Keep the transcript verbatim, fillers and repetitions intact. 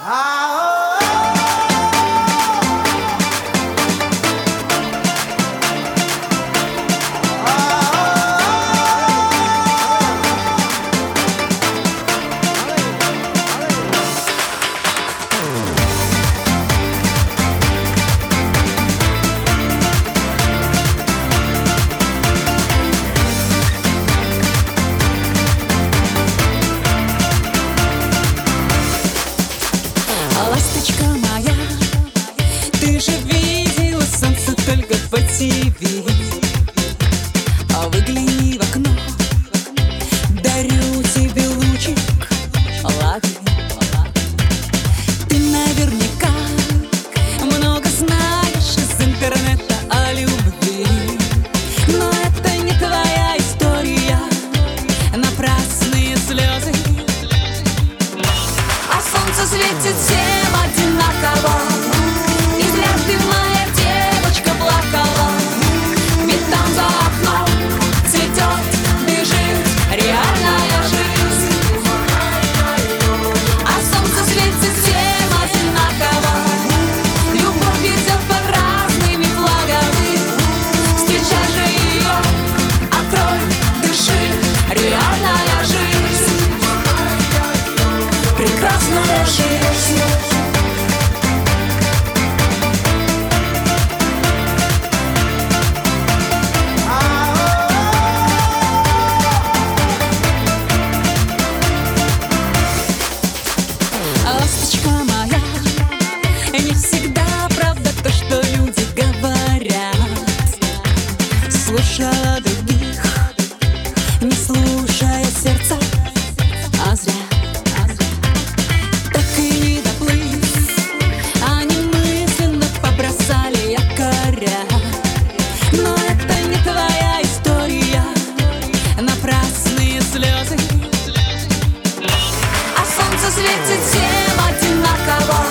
Ласточка моя, ты же видела солнце только по ТВ. А выгляни в окно, дарю тебе лучик, лови. Ты наверняка много знаешь из интернета о любви, но это не твоя история, напрасные слезы. А солнце светит всем одинаково, и зря ты, моя девочка, плакала. Ведь там за окном цветет, бежит реальная жизнь. А солнце светит всем одинаково, любовь идет под разными флагами. Встречай же ее, открой, дыши, реальная жизнь, прекрасная жизнь. Ласточка моя, не всегда правда то, что люди говорят. Слушала других, не слушая сердца, а зря. Так и не доплыть, они мысленно побросали якоря. Но это не твоя история, напрасные слезы. А солнце светит всем одинаково,